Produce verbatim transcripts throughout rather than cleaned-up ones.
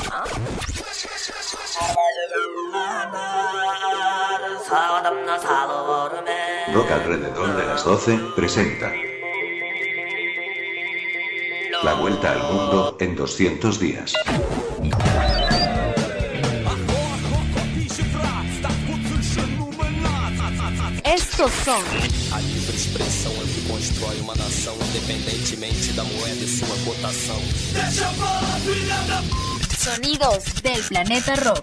Rock alrededor de las doce presenta La vuelta al mundo en doscientos días. Estos son A livre expressão é o que constrói uma nação, independentemente da moeda e sua cotação. Deixa falar, filha da p... sonidos del planeta rock.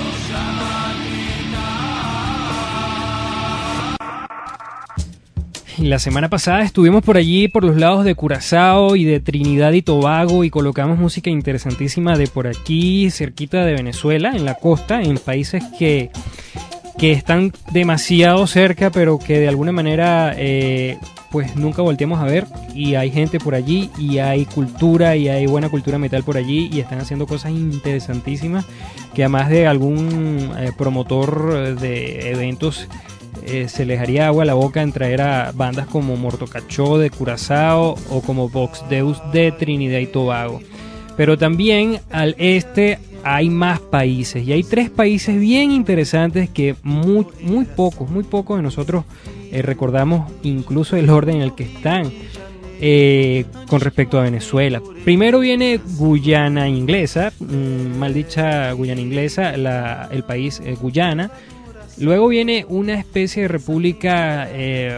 La semana pasada estuvimos por allí, por los lados de Curazao y de Trinidad y Tobago, y colocamos música interesantísima de por aquí, cerquita de Venezuela, en la costa, en países que, que están demasiado cerca, pero que de alguna manera eh, pues nunca volteamos a ver. Y hay gente por allí, y hay cultura, y hay buena cultura metal por allí, y están haciendo cosas interesantísimas que además de algún eh, promotor de eventos Eh, se les haría agua a la boca en traer a bandas como Mortocachó de Curazao o como Vox Deus de Trinidad y Tobago. Pero también al este hay más países, y hay tres países bien interesantes que muy, muy pocos, muy pocos de nosotros eh, recordamos incluso el orden en el que están eh, con respecto a Venezuela. Primero viene Guyana Inglesa, mmm, mal dicha Guyana Inglesa, la, el país eh, Guyana. Luego viene una especie de república eh,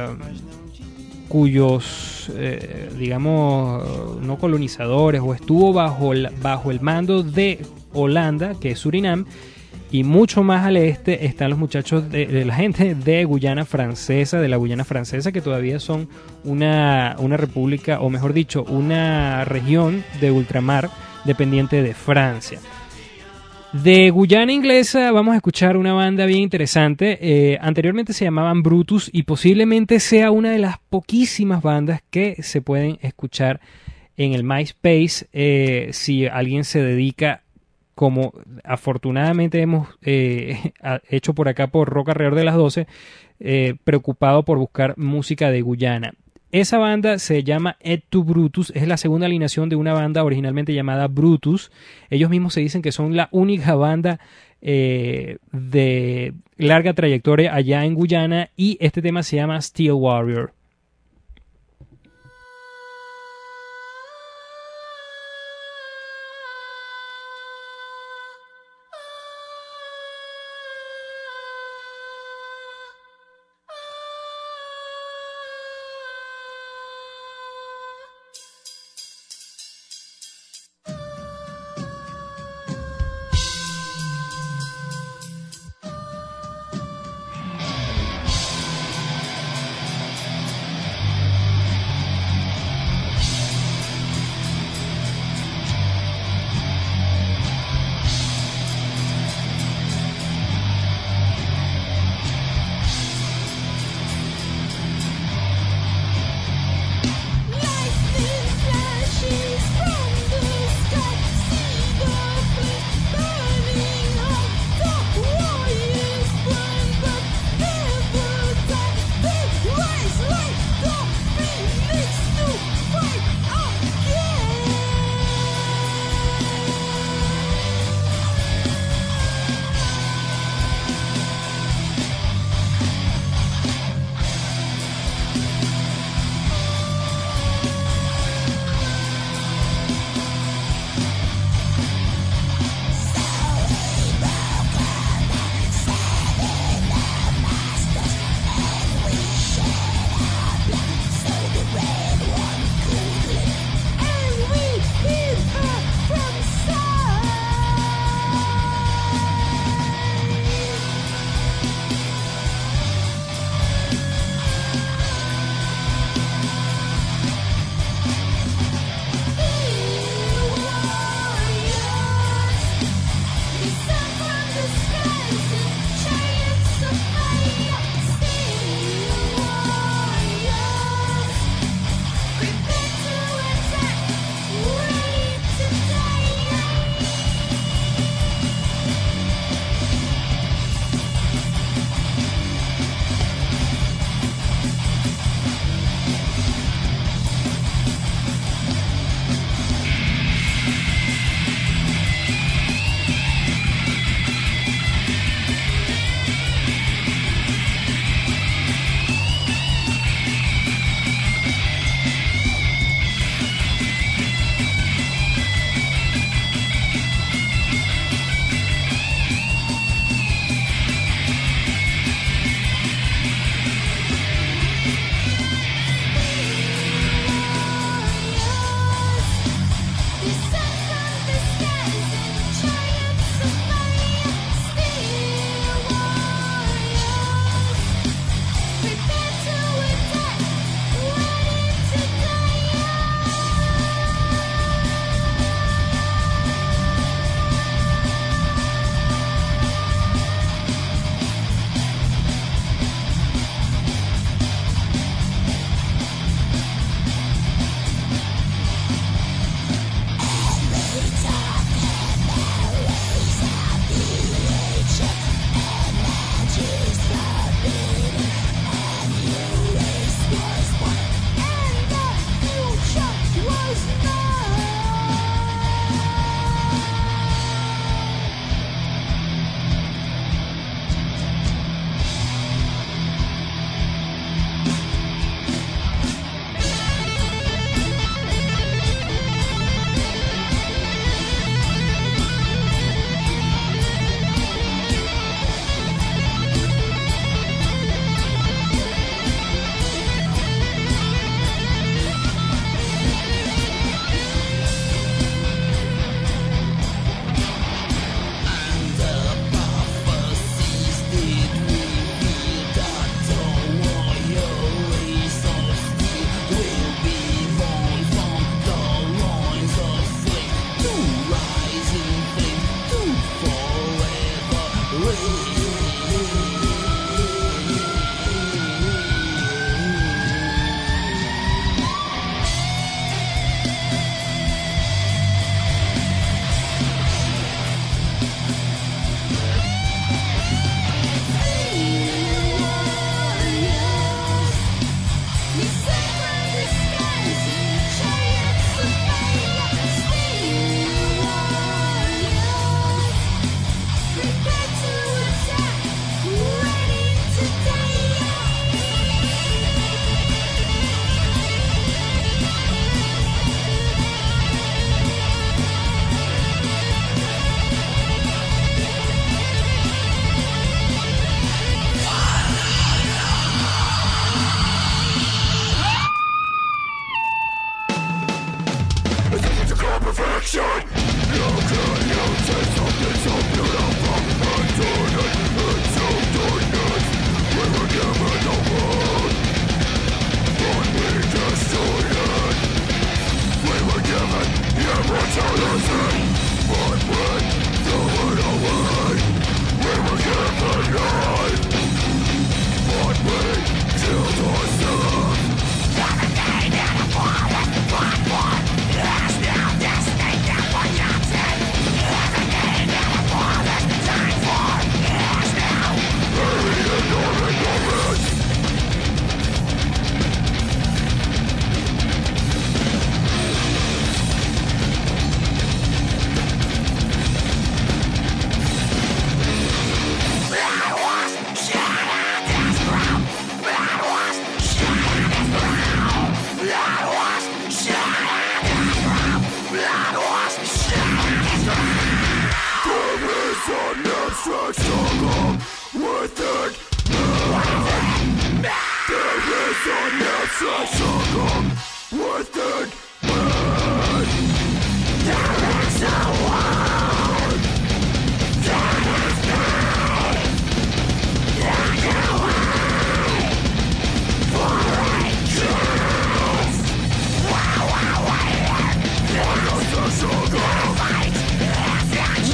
cuyos, eh, digamos, no colonizadores, o estuvo bajo el, bajo el mando de Holanda, que es Surinam, y mucho más al este están los muchachos de, de la gente de Guyana Francesa, de la Guyana Francesa, que todavía son una, una república, o mejor dicho, una región de ultramar dependiente de Francia. De Guyana Inglesa vamos a escuchar una banda bien interesante. Eh, anteriormente se llamaban Brutus, y posiblemente sea una de las poquísimas bandas que se pueden escuchar en el MySpace eh, si alguien se dedica, como afortunadamente hemos eh, hecho por acá por Rock alrededor de las doce, eh, preocupado por buscar música de Guyana. Esa banda se llama Et tu Brutus, es la segunda alineación de una banda originalmente llamada Brutus. Ellos mismos se dicen que son la única banda eh, de larga trayectoria allá en Guyana, y este tema se llama Steel Warrior.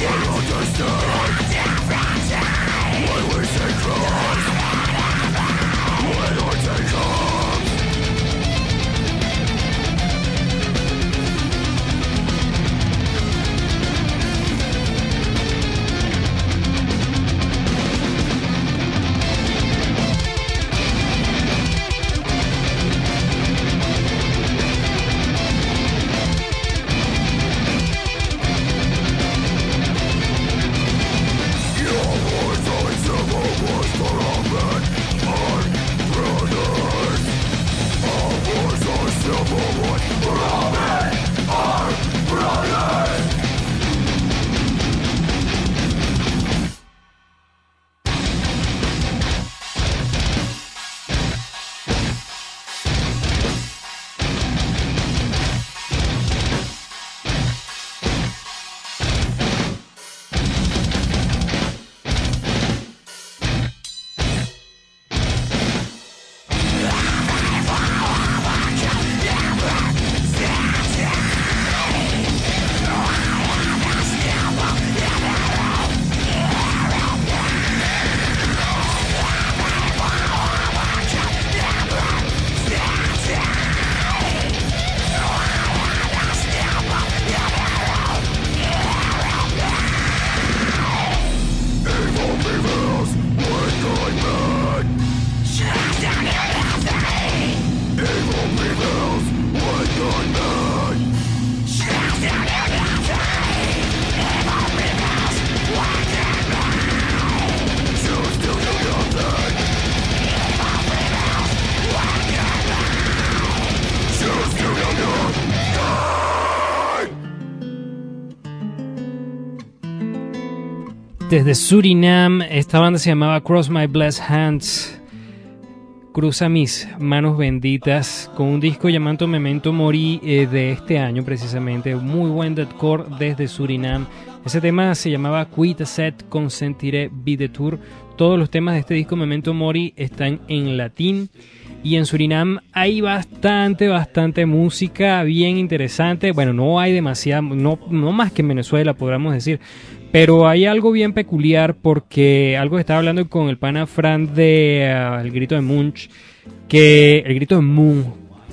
Desde Surinam, esta banda se llamaba Cross My Blessed Hands, Cruza Mis Manos Benditas, con un disco llamado Memento Mori eh, de este año precisamente, muy buen deathcore desde Surinam. Ese tema se llamaba Quit Set Consentire Be Tour. Todos los temas de este disco Memento Mori están en latín. Y en Surinam hay bastante, bastante música bien interesante. Bueno, no hay demasiada, no, no más que en Venezuela, podríamos decir. Pero hay algo bien peculiar porque algo que estaba hablando con el pana Fran de uh, El Grito de Munch, que el Grito de Moon,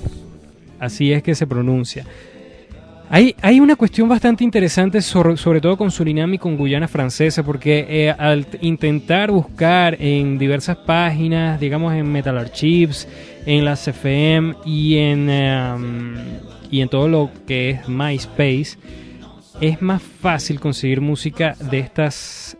así es que se pronuncia. Hay, hay una cuestión bastante interesante sobre, sobre todo con Surinam y con Guyana Francesa, porque eh, al intentar buscar en diversas páginas, digamos en Metal Archives, en las F M y en, um, y en todo lo que es MySpace, es más fácil conseguir música de estas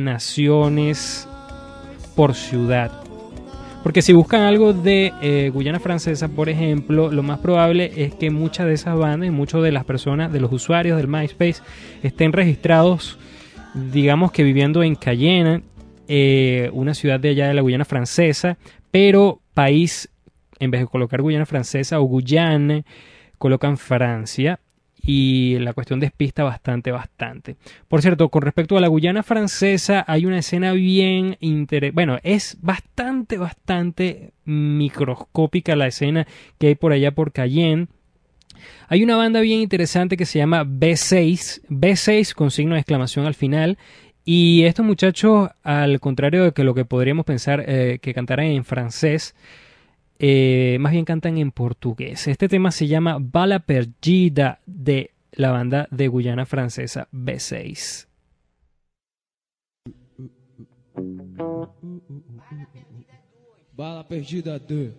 naciones por ciudad. Porque si buscan algo de eh, Guyana Francesa, por ejemplo, lo más probable es que muchas de esas bandas y muchas de las personas, de los usuarios del MySpace, estén registrados, digamos que viviendo en Cayenne, eh, una ciudad de allá de la Guyana Francesa, pero país, en vez de colocar Guyana Francesa o Guyane, colocan Francia. Y la cuestión despista bastante, bastante. Por cierto, con respecto a la Guyana Francesa, hay una escena bien interesante. Bueno, es bastante, bastante microscópica la escena que hay por allá por Cayenne. Hay una banda bien interesante que se llama B seis, B seis con signo de exclamación al final. Y estos muchachos, al contrario de que lo que podríamos pensar eh, que cantaran en francés, Eh, más bien cantan en portugués. Este tema se llama Bala Perdida, de la banda de Guyana Francesa B seis. Bala Perdida dois.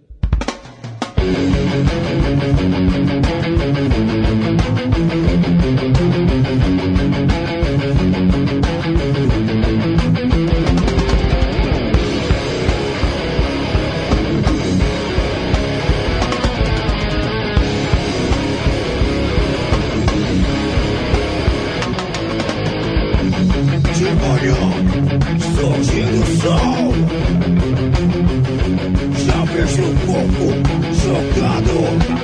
Surgindo o sol, já vejo o corpo jogado.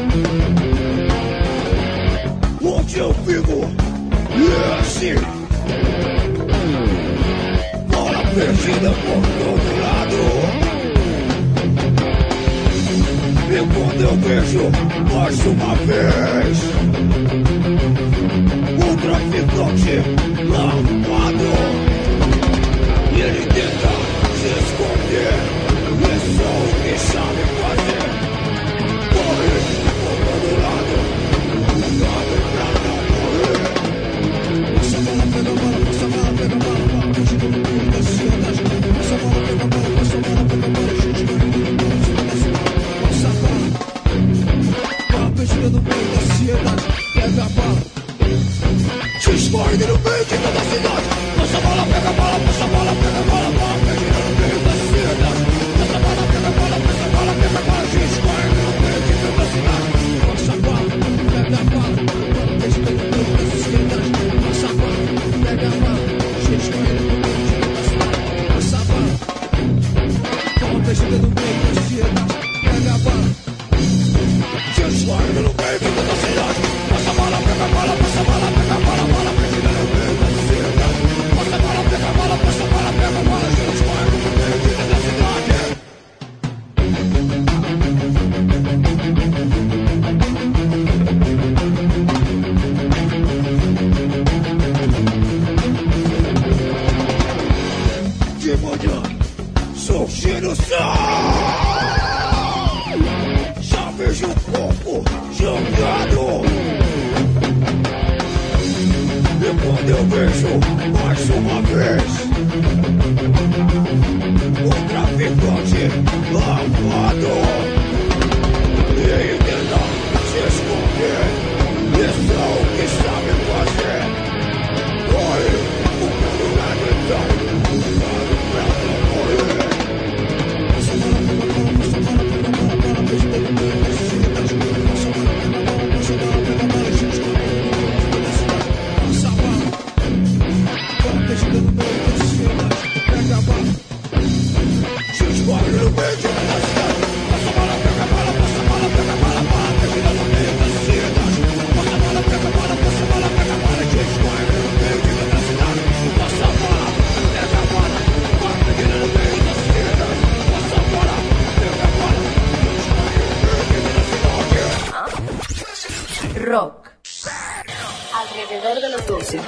Onde eu vivo, é assim. Bola perdida por todo lado. E quando eu vejo mais uma vez, o traficante armado. E ele tenta se esconder, é só o que sabe fazer. Corre por todo lado, lado pra não morrer. Passa bala, pega bala, passa bala, pega bala, bala, fugindo no meio da cidade. Passa bala, pega bala, passa bala, pega bala, gente no meio da cidade. Passa bala, bala perdida no meio da cidade. Pega a bala, se esconde no meio de toda a cidade. Passa bala, pega bala, passa bala, pega bala, bala perdida no meio da cidade. Passa bala, pega bala, passa bala, pega bala, se esconde no meio de toda a cidade. Passa bala, pega bala, bala perdida no meio da cidade. Passa bala, pega bala, se esconde no meio de toda a cidade. Passa bala, bala perdida no meio da cidade. Pega bala, se esconde no meio de toda a cidade. Passa bala, pega bala, passa bala, pega bala, bala perdida no meio da cidade. Passa bala, pega bala, passa bala, pega bala, se esconde no meio de toda a cidade. De manhã, surgindo sol. Já vejo o corpo jogado. E quando eu vejo mais uma vez o traficante armado, e ele tenta se esconder, isso é o que sabe fazer. Corre por todo lado então, lado pra não morrer. Passa bala, pega bala, passa bala, pega bala, bala perdida no meio da cidade. Passa bala, pega bala, passa bala, pega bala, gente no meio da cidade. Passa bala, bala perdida no meio da cidade. Pega a bala, se esconde no meio de toda a cidade. Passa bala, pega bala, passa bala, pega bala, bala perdida no meio da cidade. Passa bala, pega bala, passa bala, pega bala, se esconde no meio de toda a cidade. Passa bala, pega bala, bala perdida no meio da cidade. Passa bala, pega bala, se esconde no meio de toda a cidade. Rock. Alrededor de los doce.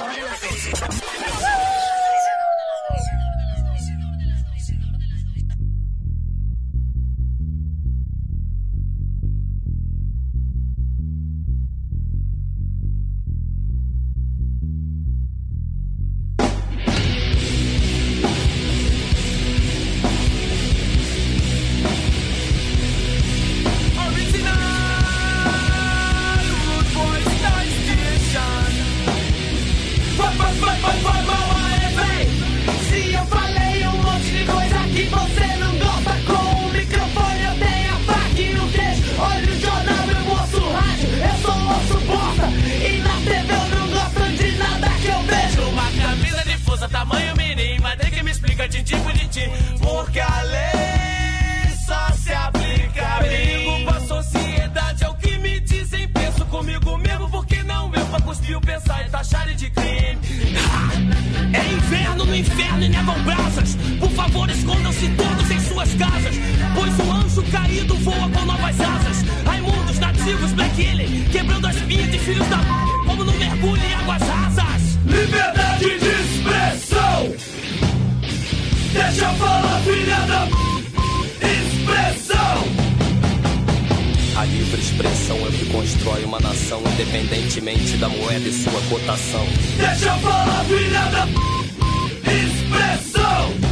Tamanho mini, mas tem que me explica tintim por tintim, porque a lei só se aplica a mim. A sociedade é o que me dizem, penso comigo mesmo, porque não eu pra cuspir o pensar e taxar de crime. É inverno no inferno e nevam brasas, por favor escondam-se todos em suas casas, pois o anjo caído voa com novas asas. Raimundos, nativos, black alien, quebrando as pintas e filhos da p... como no mergulho em águas rasas. Liberdade de expressão, deixa eu falar, filha da p... expressão. A livre expressão é o que constrói uma nação, independentemente da moeda e sua cotação. Deixa eu falar, filha da p... expressão.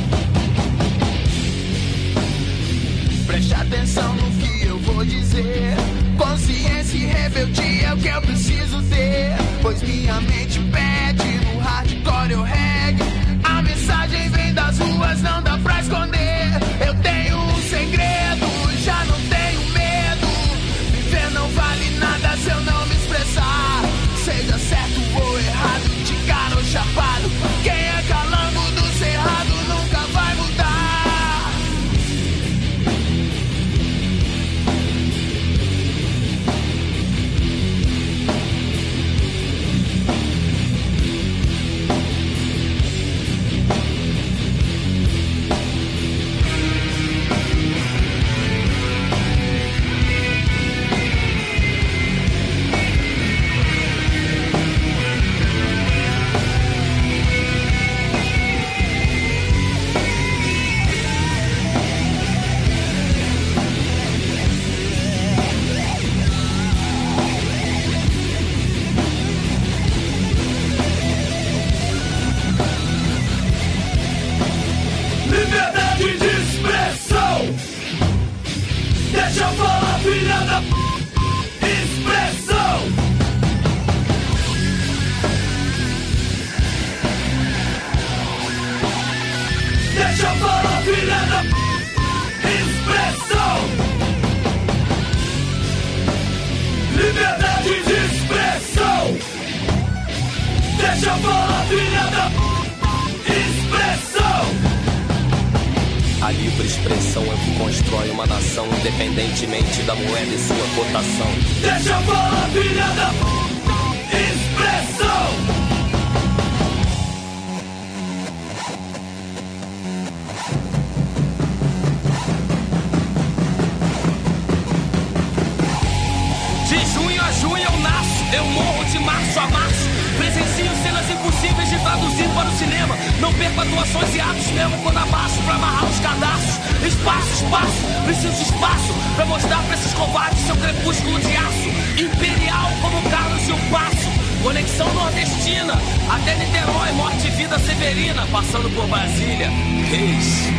Preste atenção no que eu vou dizer. Consciência e rebeldia é o que eu preciso ter, pois minha mente pede no hardcore ou reggae. A mensagem vem das ruas, não dá pra esconder. Eu tenho um segredo, já não tenho medo. Viver não vale nada se eu não me expressar. Seja certo ou errado, de cara ou chapado, constrói uma nação independentemente da moeda e sua cotação. Deixa eu falar, filha da puta, expressão. Eu morro de março a março. Presencio cenas impossíveis de traduzir para o cinema. Não perco atuações e atos mesmo quando abaixo pra amarrar os cadastros. Espaço, espaço, preciso de espaço pra mostrar pra esses covardes seu crepúsculo de aço. Imperial como Carlos e o Passo. Conexão nordestina até Niterói, morte e vida severina. Passando por Brasília, Reis.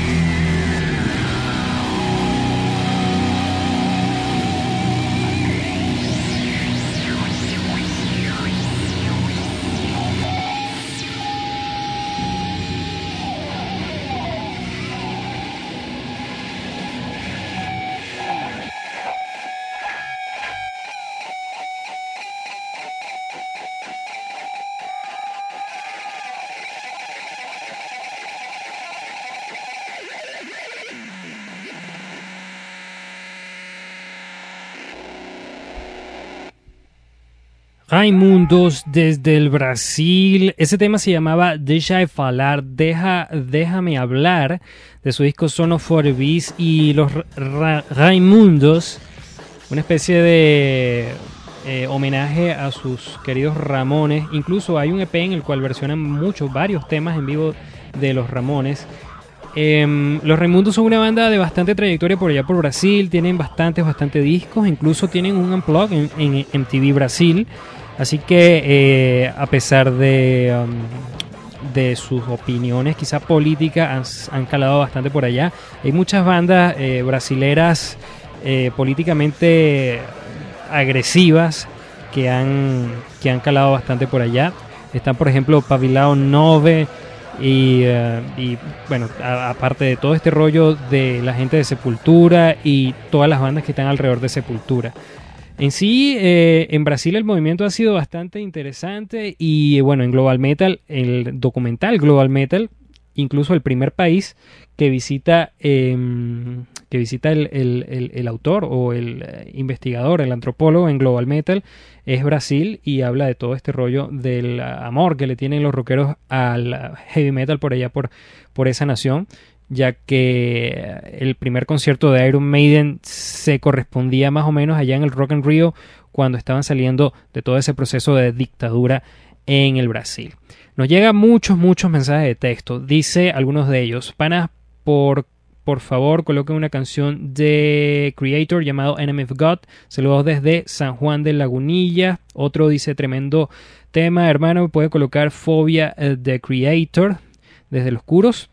Raimundos desde el Brasil. Ese tema se llamaba Deixa de Falar, Deja, Déjame Hablar, de su disco Son of Four Beats. Y los Ra Raimundos, una especie de eh, homenaje a sus queridos Ramones. Incluso hay un E P en el cual versionan muchos, varios temas en vivo de los Ramones. Eh, los Raimundos son una banda de bastante trayectoria por allá por Brasil. Tienen bastantes, bastantes discos. Incluso tienen un unplug en, en M T V Brasil. Así que eh, a pesar de, um, de sus opiniones quizá políticas, han, han calado bastante por allá. Hay muchas bandas eh, brasileras eh, políticamente agresivas que han, que han calado bastante por allá. Están, por ejemplo, Pavilao nueve y, uh, y bueno, a, aparte de todo este rollo de la gente de Sepultura y todas las bandas que están alrededor de Sepultura. En sí, eh, en Brasil el movimiento ha sido bastante interesante y bueno, en Global Metal, el documental Global Metal, incluso el primer país que visita, eh, que visita el, el, el, el autor o el eh, investigador, el antropólogo en Global Metal, es Brasil, y habla de todo este rollo del amor que le tienen los rockeros al heavy metal por allá, por, por esa nación, ya que el primer concierto de Iron Maiden se correspondía más o menos allá en el Rock in Rio, cuando estaban saliendo de todo ese proceso de dictadura en el Brasil. Nos llegan muchos, muchos mensajes de texto. Dice algunos de ellos: panas, por, por favor, coloquen una canción de Creator llamado Enemy of God. Saludos desde San Juan de Lagunilla. Otro dice: tremendo tema, hermano, puede colocar Fobia de Creator desde Los Curos.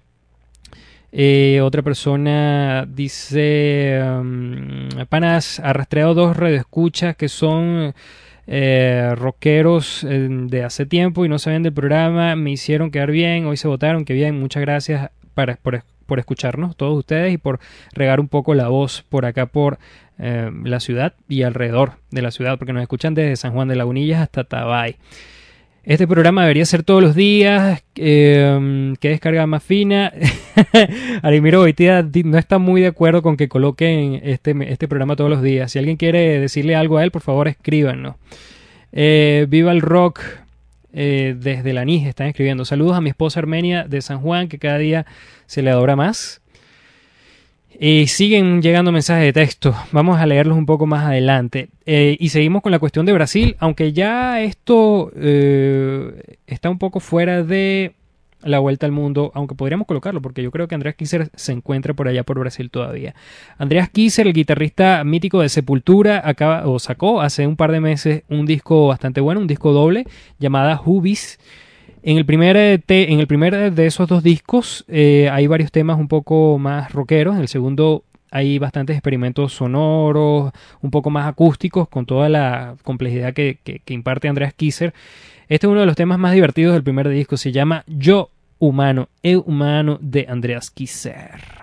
Eh, otra persona dice: um, panas, arrastrado dos radioescuchas que son eh, rockeros eh, de hace tiempo y no saben del programa, me hicieron quedar bien, hoy se votaron, que bien, muchas gracias para, por, por escucharnos todos ustedes y por regar un poco la voz por acá por eh, la ciudad y alrededor de la ciudad, porque nos escuchan desde San Juan de Lagunillas hasta Tabay. Este programa debería ser todos los días. Eh, ¿Qué descarga más fina? Arimiro Boitía no está muy de acuerdo con que coloquen este, este programa todos los días. Si alguien quiere decirle algo a él, por favor escríbanos. Eh, Viva el rock. Eh, desde la N I G están escribiendo. Saludos a mi esposa Armenia de San Juan, que cada día se le adora más. Y siguen llegando mensajes de texto. Vamos a leerlos un poco más adelante. Eh, y seguimos con la cuestión de Brasil, aunque ya esto eh, está un poco fuera de la vuelta al mundo, aunque podríamos colocarlo, porque yo creo que Andreas Kisser se encuentra por allá por Brasil todavía. Andreas Kisser, el guitarrista mítico de Sepultura, acaba o sacó hace un par de meses un disco bastante bueno, un disco doble, llamada Hubis. En el primer, te, en el primer de esos dos discos eh, hay varios temas un poco más rockeros. En el segundo hay bastantes experimentos sonoros, un poco más acústicos, con toda la complejidad que, que, que imparte Andreas Kisser. Este es uno de los temas más divertidos del primer disco. Se llama Yo Humano, Eu Humano, de Andreas Kisser.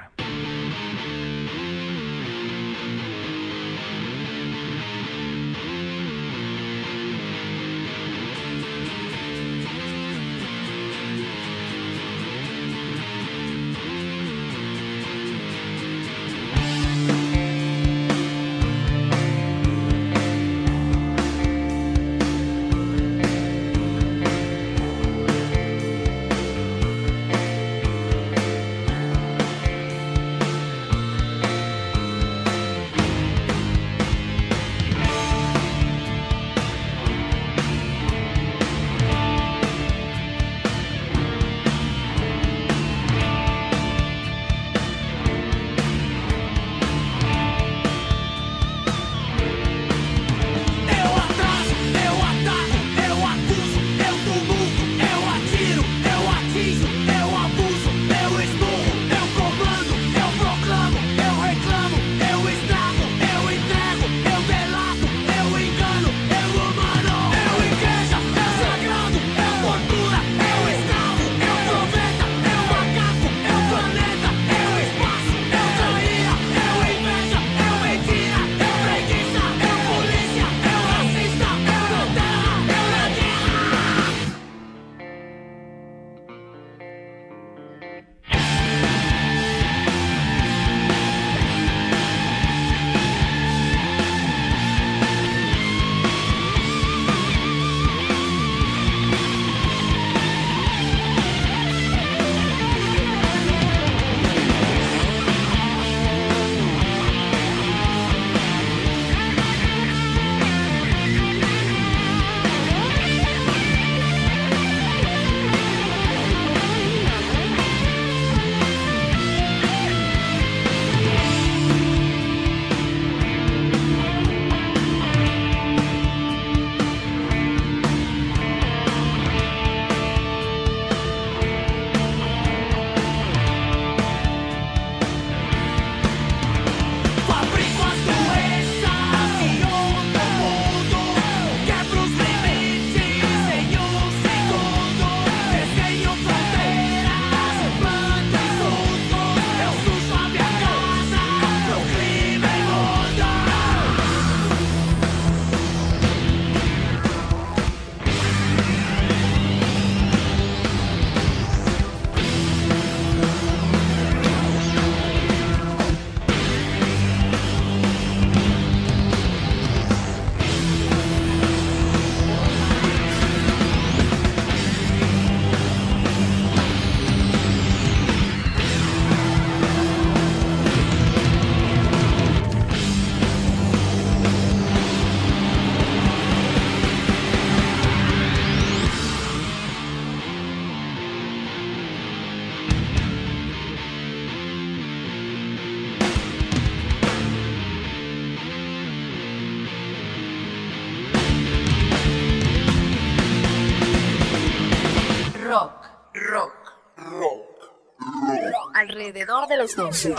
Alrededor de los doce.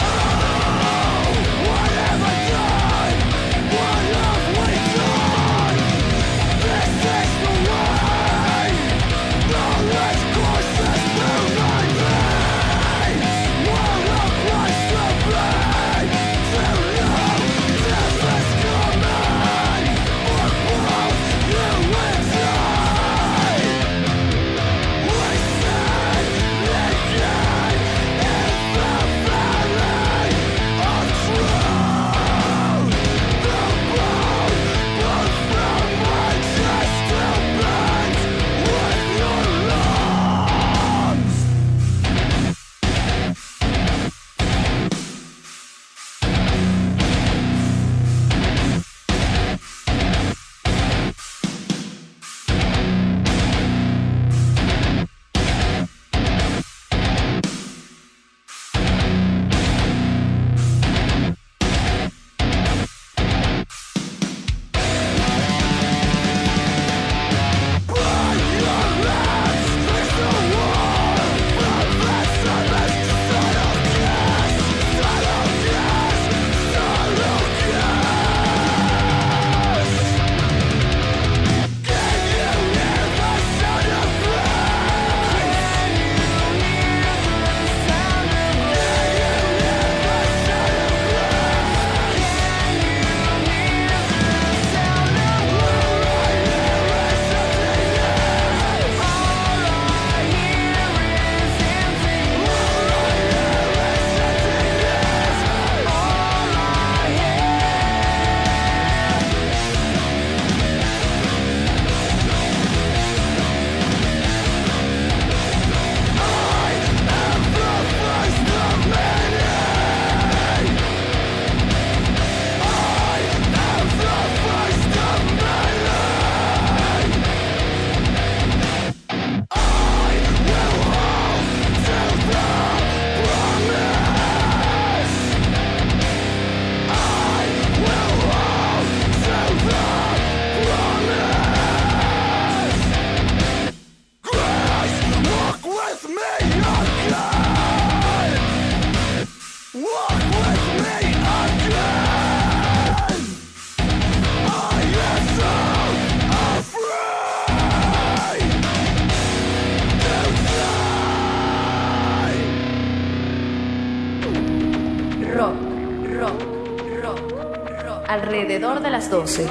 Alrededor de las doce.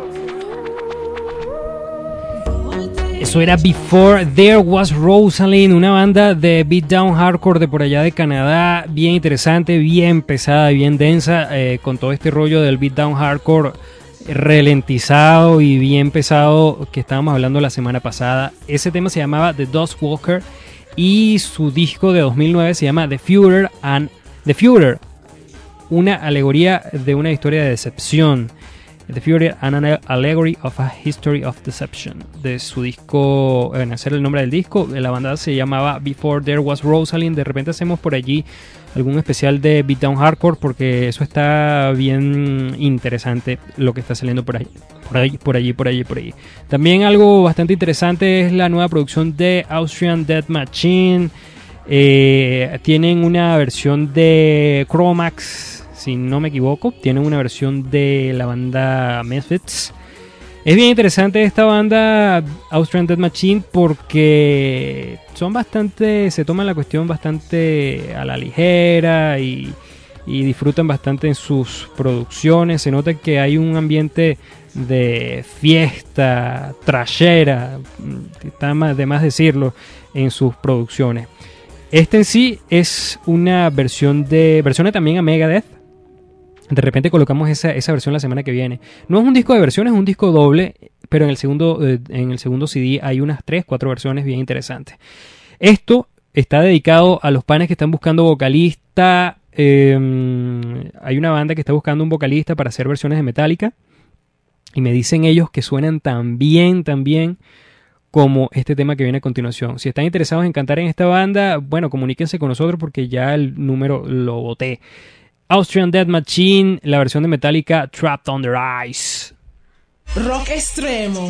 Eso era Before There Was Rosalind, una banda de beatdown hardcore de por allá de Canadá, bien interesante, bien pesada, bien densa, eh, con todo este rollo del beatdown hardcore ralentizado y bien pesado que estábamos hablando la semana pasada. Ese tema se llamaba The Dustwalker y su disco de dos mil nueve se llama The Führer and The Führer, una alegoría de una historia de decepción. The Führer and an Allegory of a History of Deception. De su disco, en hacer el nombre del disco, la banda se llamaba Before There Was Rosalind. De repente hacemos por allí algún especial de beatdown hardcore porque eso está bien interesante lo que está saliendo por ahí, por allí, por allí, por allí, por allí. También algo bastante interesante es la nueva producción de Austrian Death Machine. Eh, tienen una versión de Chromax, si no me equivoco, tienen una versión de la banda Misfits. Es bien interesante esta banda Austrian Death Machine porque son bastante, se toman la cuestión bastante a la ligera y, y disfrutan bastante en sus producciones. Se nota que hay un ambiente de fiesta, trashera, está más de más decirlo, en sus producciones. Este en sí es una versión de, versiona también a Megadeth. De repente colocamos esa, esa versión la semana que viene. No es un disco de versiones, es un disco doble, pero en el segundo, eh, en el segundo C D hay unas tres, cuatro versiones bien interesantes. Esto está dedicado a los panes que están buscando vocalista. Eh, hay una banda que está buscando un vocalista para hacer versiones de Metallica. Y me dicen ellos que suenan tan bien, tan bien como este tema que viene a continuación. Si están interesados en cantar en esta banda, bueno, comuníquense con nosotros porque ya el número lo boté. Austrian Death Machine, la versión de Metallica, Trapped Under Ice. Rock extremo.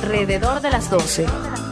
Alrededor de las doce.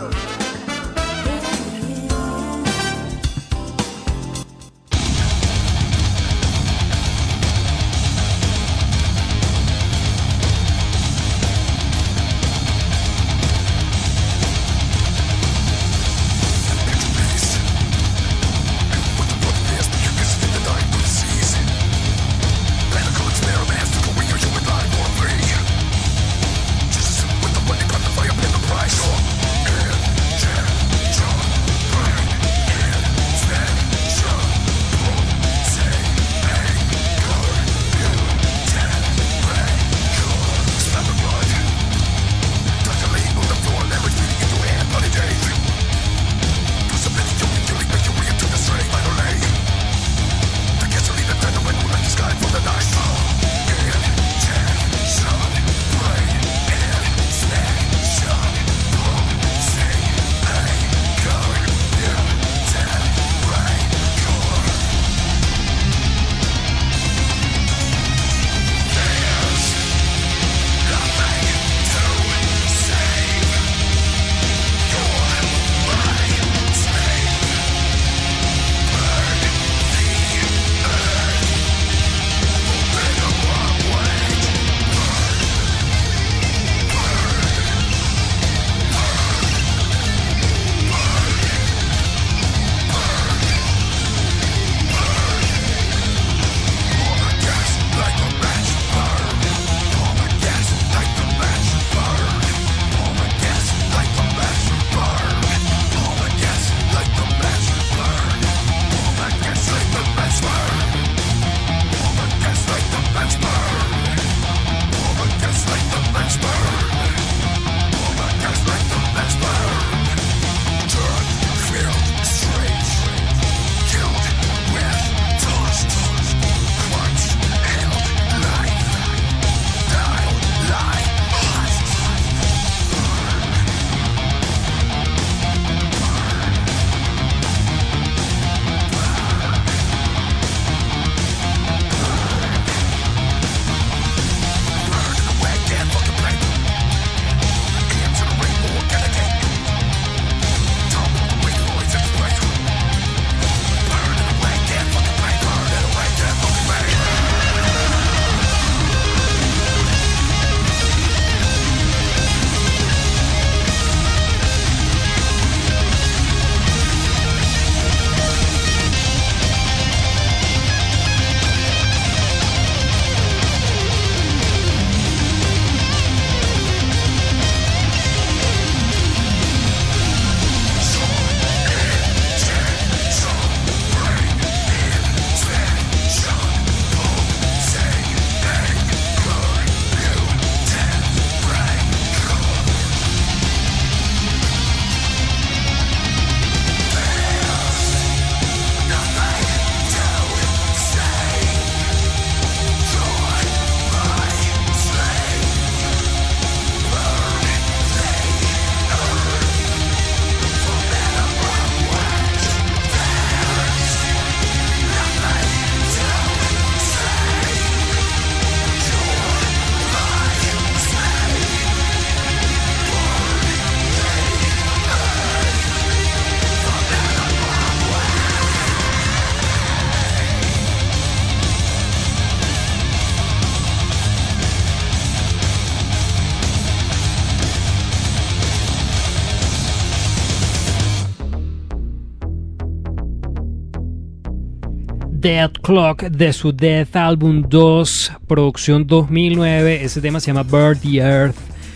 Death Clock de su Death Album dos, producción dos mil nueve. Ese tema se llama Burn the Earth,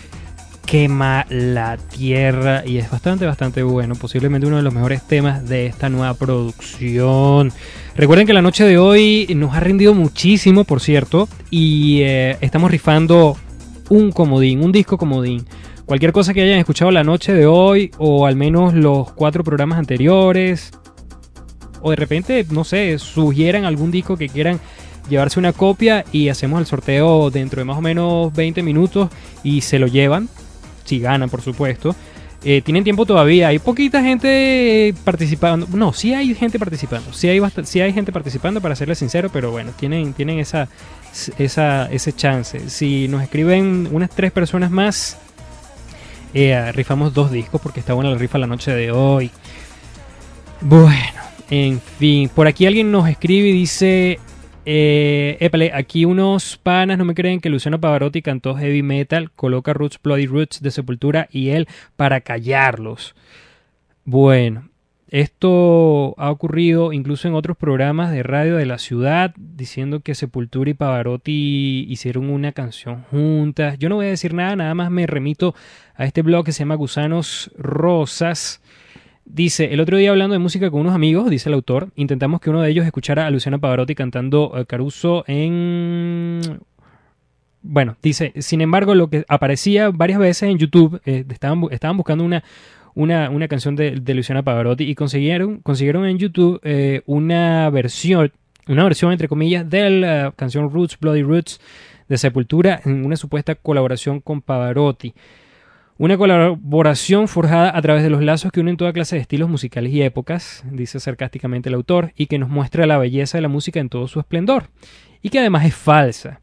quema la tierra, y es bastante, bastante bueno. Posiblemente uno de los mejores temas de esta nueva producción. Recuerden que la noche de hoy nos ha rendido muchísimo, por cierto, y eh, estamos rifando un comodín, un disco comodín. Cualquier cosa que hayan escuchado la noche de hoy, o al menos los cuatro programas anteriores, o de repente, no sé, sugieran algún disco que quieran llevarse una copia, y hacemos el sorteo dentro de más o menos veinte minutos y se lo llevan, si ganan, por supuesto. Eh, tienen tiempo todavía, hay poquita gente participando. No, sí hay gente participando, sí hay, bast- sí hay gente participando, para serles sincero, pero bueno, tienen, tienen esa, esa, ese chance. Si nos escriben unas tres personas más, Eh, rifamos dos discos porque está buena la rifa la noche de hoy. Bueno, en fin. Por aquí alguien nos escribe y dice... Eh, épale, aquí unos panas no me creen que Luciano Pavarotti cantó heavy metal, coloca Roots, Bloody Roots de Sepultura y él para callarlos. Bueno, esto ha ocurrido incluso en otros programas de radio de la ciudad, diciendo que Sepultura y Pavarotti hicieron una canción juntas. Yo no voy a decir nada, nada más me remito a este blog que se llama Gusanos Rosas. Dice, el otro día hablando de música con unos amigos, dice el autor, intentamos que uno de ellos escuchara a Luciano Pavarotti cantando uh, Caruso en... Bueno, dice, sin embargo, lo que aparecía varias veces en YouTube, eh, estaban, estaban buscando una, una, una canción de, de Luciano Pavarotti y consiguieron, consiguieron en YouTube eh, una versión, una versión entre comillas, de la canción Roots, Bloody Roots de Sepultura en una supuesta colaboración con Pavarotti. Una colaboración forjada a través de los lazos que unen toda clase de estilos musicales y épocas, dice sarcásticamente el autor, y que nos muestra la belleza de la música en todo su esplendor, y que además es falsa.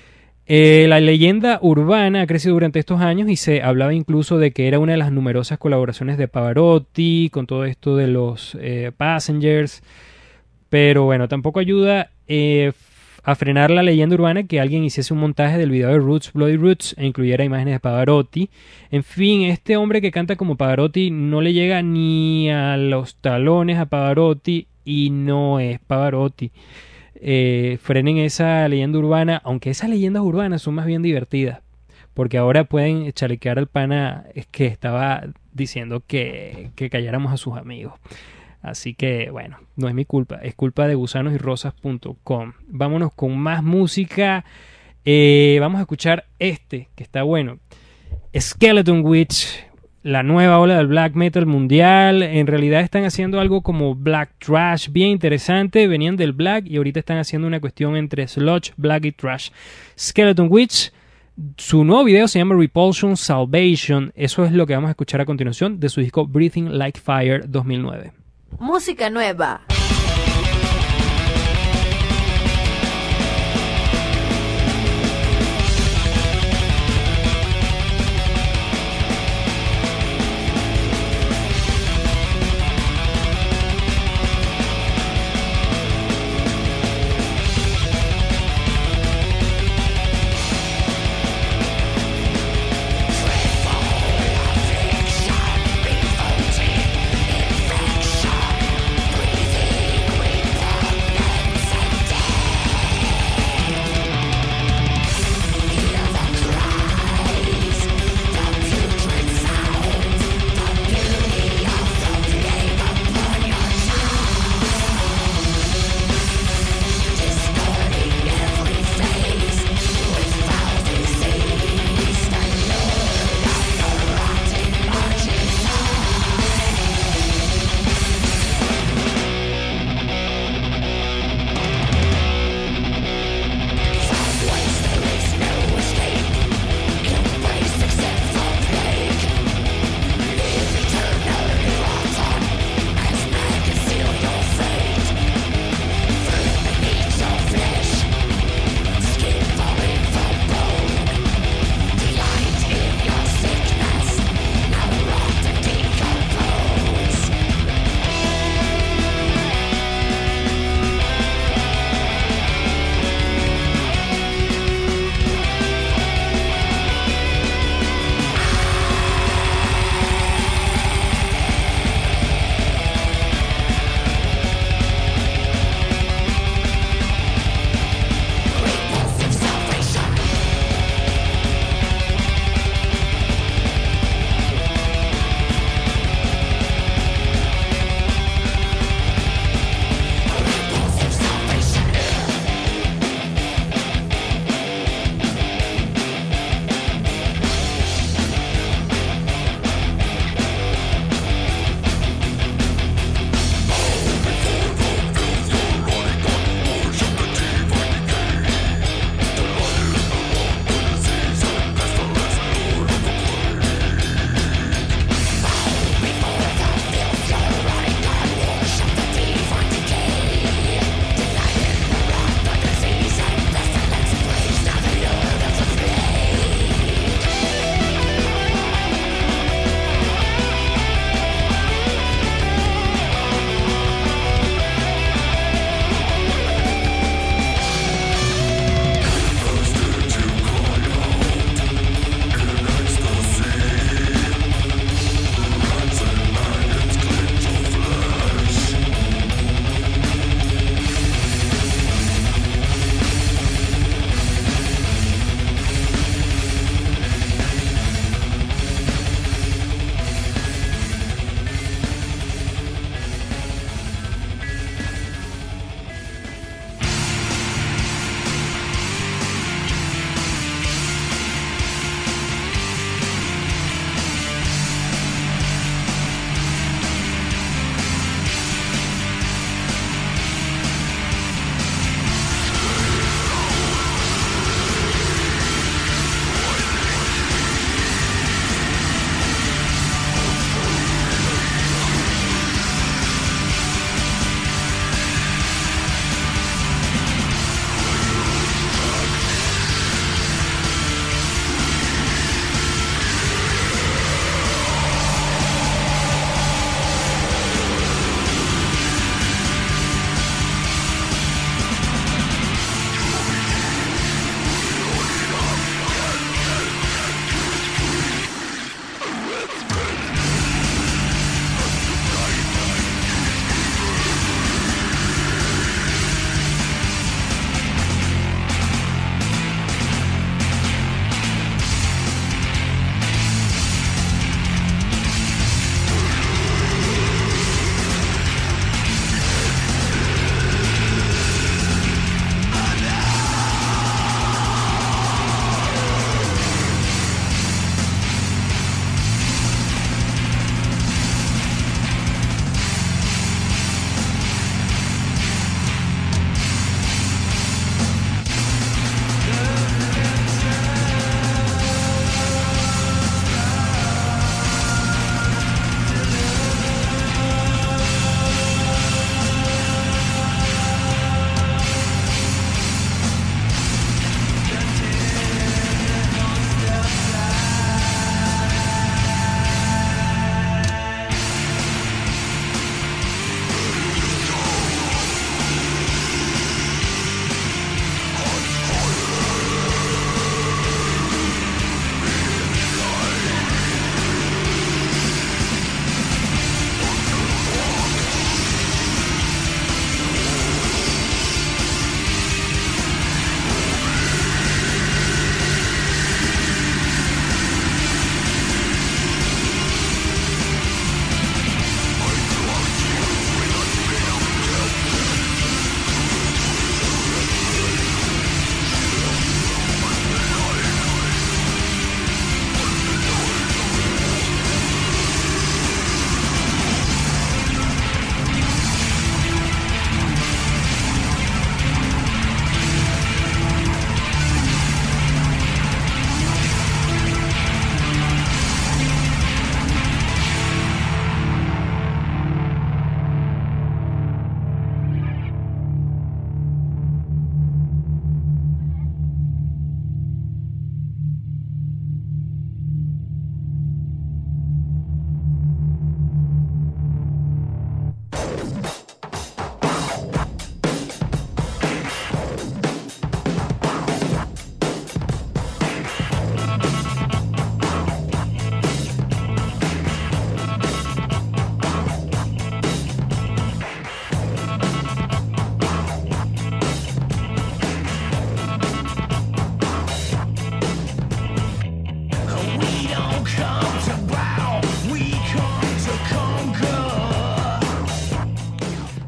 Eh, la leyenda urbana ha crecido durante estos años y se hablaba incluso de que era una de las numerosas colaboraciones de Pavarotti con todo esto de los eh, Passengers, pero bueno, tampoco ayuda eh, a frenar la leyenda urbana que alguien hiciese un montaje del video de Roots, Bloody Roots e incluyera imágenes de Pavarotti. En fin, este hombre que canta como Pavarotti no le llega ni a los talones a Pavarotti y no es Pavarotti. Eh, frenen esa leyenda urbana, aunque esas leyendas urbanas son más bien divertidas, porque ahora pueden chalequear al pana que estaba diciendo que, que calláramos a sus amigos. Así que, bueno, no es mi culpa, es culpa de gusanos y rosas punto com. Vámonos con más música. Eh, vamos a escuchar este, que está bueno. Skeleton Witch, la nueva ola del black metal mundial. En realidad están haciendo algo como black trash, bien interesante. Venían del black y ahorita están haciendo una cuestión entre sludge, black y trash. Skeleton Witch, su nuevo video se llama Repulsion Salvation. Eso es lo que vamos a escuchar a continuación de su disco Breathing Like Fire dos mil nueve. Música nueva. Breathing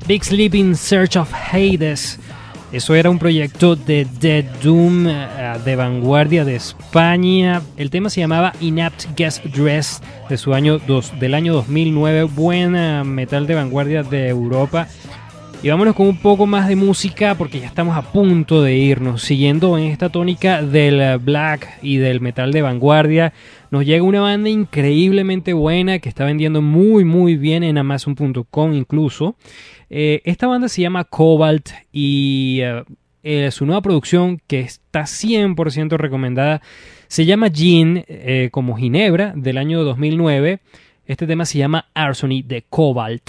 Big Sleep in Search of Hades. Eso era un proyecto de Dead Doom uh, de vanguardia de España. El tema se llamaba Inapt Guest Dress de su año dos, del año dos mil nueve. Buena metal de vanguardia de Europa. Y vámonos con un poco más de música porque ya estamos a punto de irnos. Siguiendo en esta tónica del black y del metal de vanguardia, nos llega una banda increíblemente buena que está vendiendo muy muy bien en Amazon punto com incluso. Eh, esta banda se llama Cobalt y uh, eh, su nueva producción, que está cien por ciento recomendada, se llama Gin, eh, como Ginebra, del año dos mil nueve. Este tema se llama Arsony de Cobalt.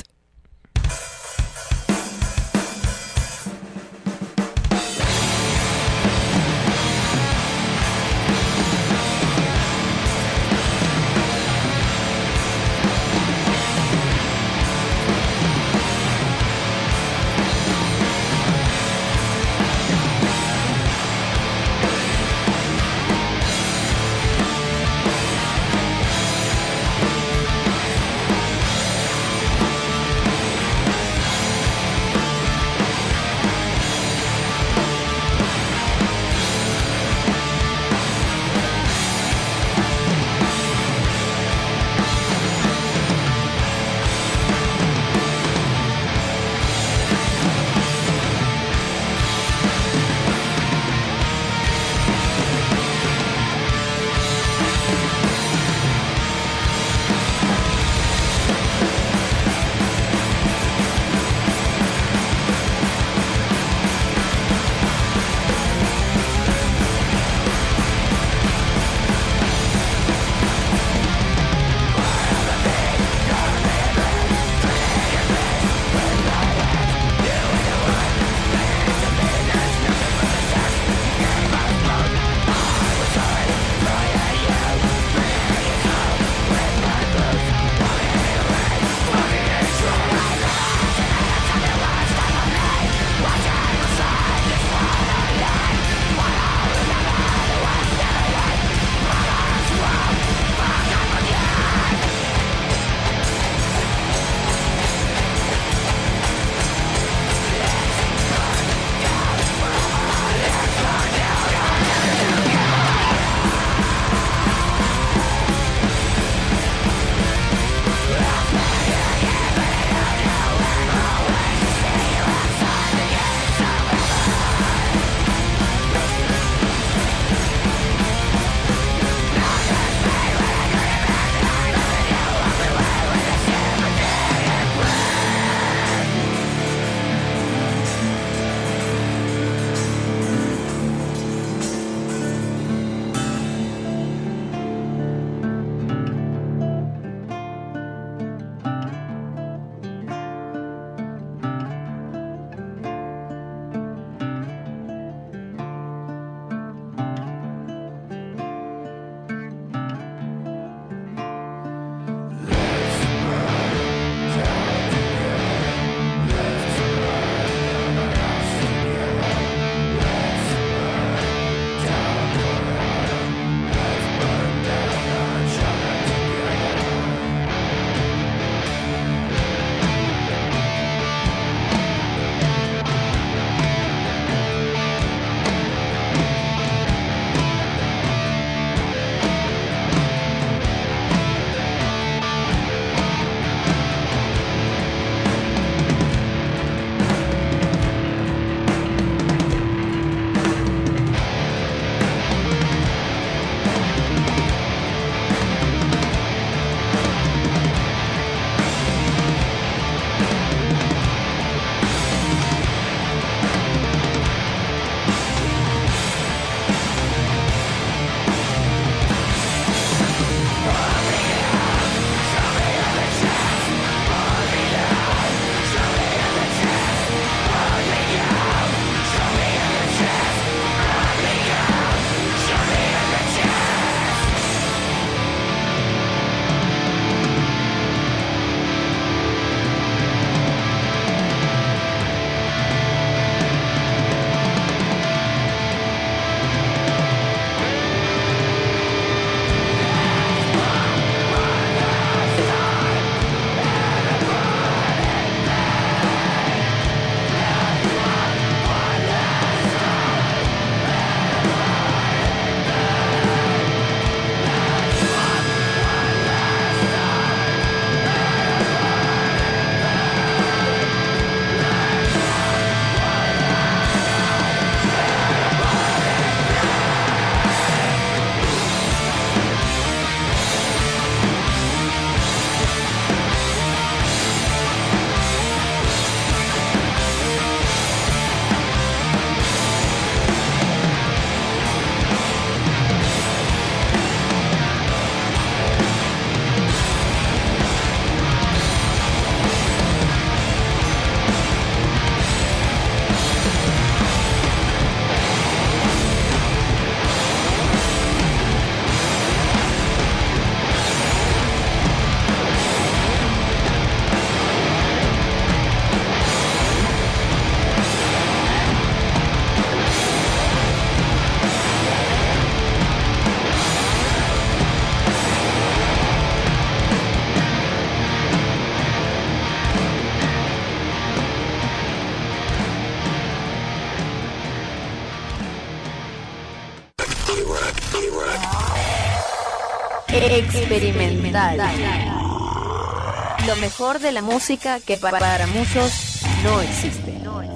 Experimental. Lo mejor de la música que pa- para muchos no existe.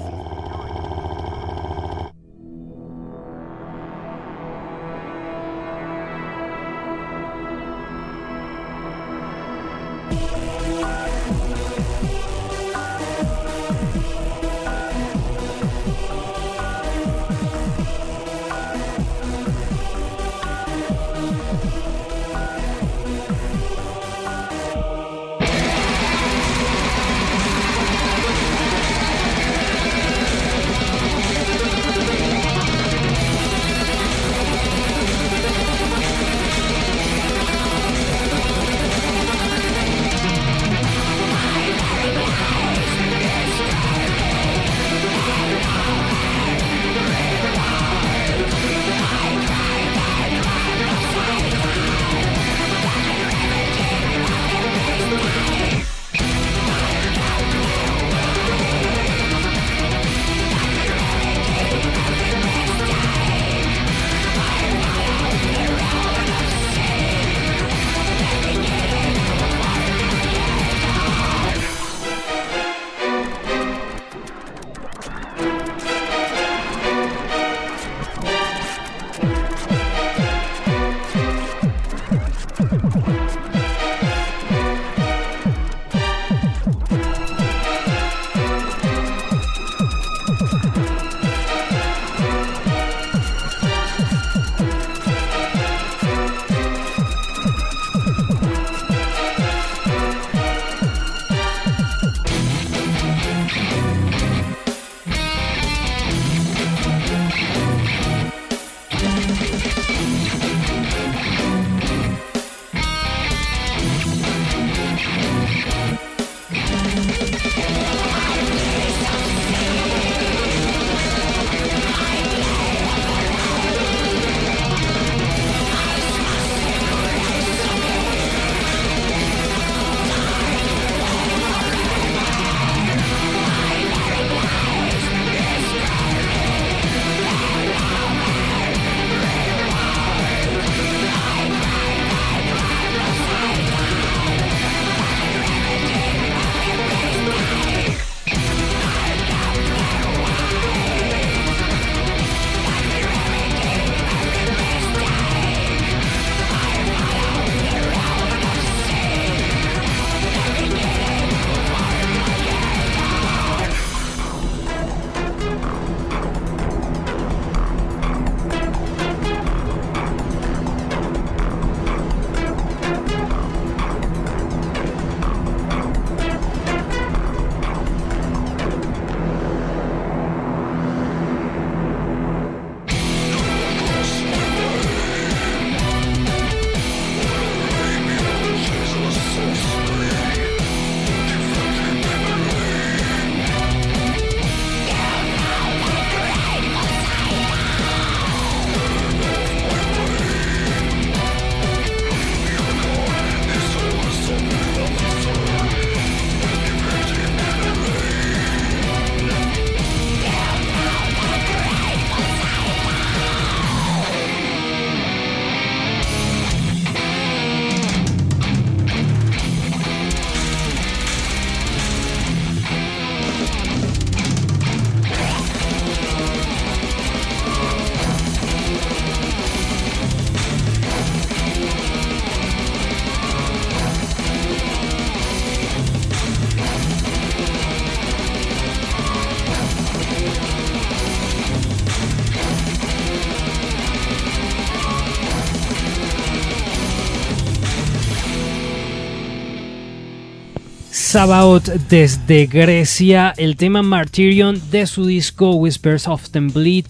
Sabaoth desde Grecia, el tema Martyrion de su disco Whispers of the Bleed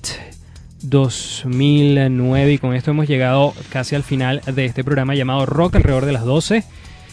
dos mil nueve, y con esto hemos llegado casi al final de este programa llamado Rock alrededor de las doce.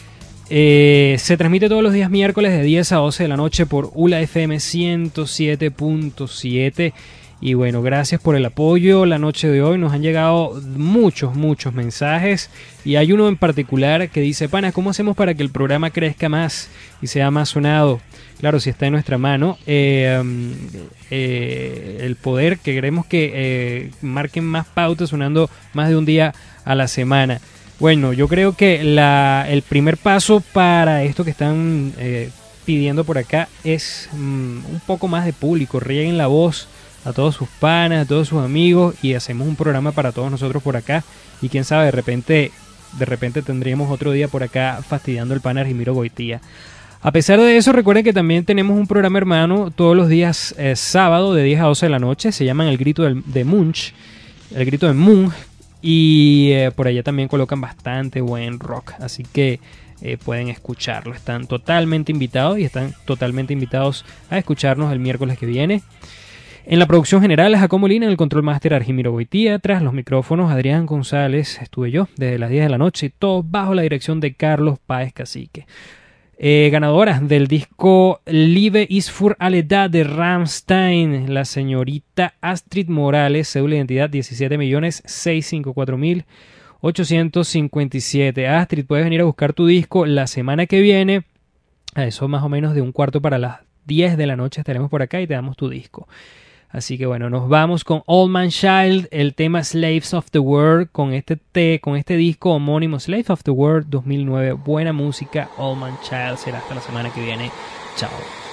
Eh, se transmite todos los días miércoles de diez a doce de la noche por U L A F M ciento siete punto siete Y bueno, gracias por el apoyo la noche de hoy. Nos han llegado muchos, muchos mensajes. Y hay uno en particular que dice: Pana, ¿cómo hacemos para que el programa crezca más y sea más sonado? Claro, si está en nuestra mano. Eh, eh, el poder, que queremos que eh, marquen más pautas sonando más de un día a la semana. Bueno, yo creo que la, el primer paso para esto que están eh, pidiendo por acá es mm, un poco más de público. Rieguen la voz a todos sus panas, a todos sus amigos, y hacemos un programa para todos nosotros por acá. Y quién sabe, de repente, de repente tendríamos otro día por acá fastidiando el pana Argimiro Goitía. A pesar de eso, recuerden que también tenemos un programa hermano todos los días eh, sábado de diez a doce de la noche. Se llama El Grito del, de Munch, El Grito de Munch. Y eh, por allá también colocan bastante buen rock. Así que eh, pueden escucharlo. Están totalmente invitados y están totalmente invitados a escucharnos el miércoles que viene. En la producción general, Jacob Molina, en el control máster Argimiro Goitía, tras los micrófonos Adrián González, estuve yo desde las diez de la noche, todo bajo la dirección de Carlos Páez Cacique. Eh, ganadora del disco Liebe ist für alle da de Rammstein, la señorita Astrid Morales, cédula de identidad diecisiete millones seiscientos cincuenta y cuatro mil ochocientos cincuenta y siete. Astrid, puedes venir a buscar tu disco la semana que viene, a eso más o menos de un cuarto para las diez de la noche estaremos por acá y te damos tu disco. Así que bueno, nos vamos con Old Man Child, el tema Slaves of the World, con este, te, con este disco homónimo Slaves of the World dos mil nueve. Buena música, Old Man Child. Será hasta la semana que viene. Chao.